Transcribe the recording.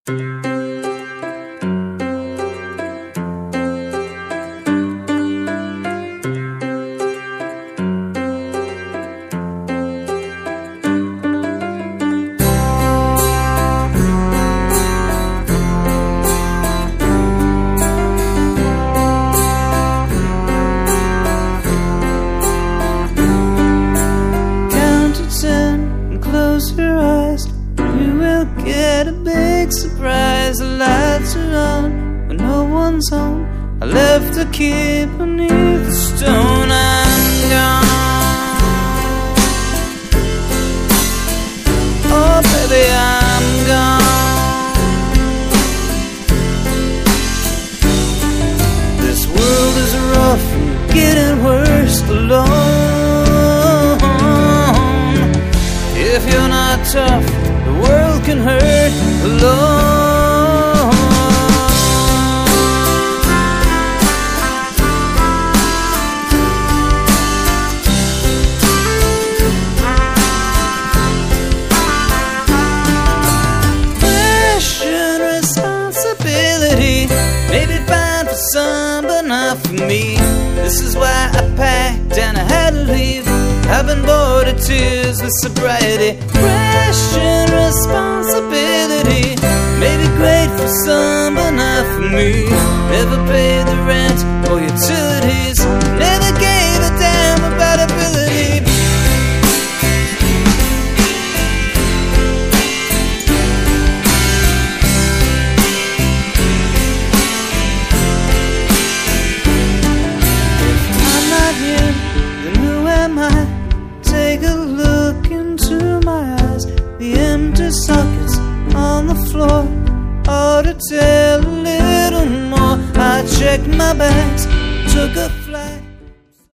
Close your eyes, you will get a big surprise. The lights are on when no one's home. I left the key beneath the stone. I'm gone. Oh baby, I'm gone. This world is rough and getting worse alone. If you're not tough, the world can hurt alone. Pressure and responsibility may be fine for some, but not for me. This is why I packed and I had to leave. I've been bored of tears with sobriety. Pressure and responsibility may be great for some, but not for me. Never paid the rent or utilities. Never gave a damn about ability. If I'm not here, then who am I? Take a look into my eyes. The empty sockets on the floor ought to tell a little more. I checked my bags, took a flight.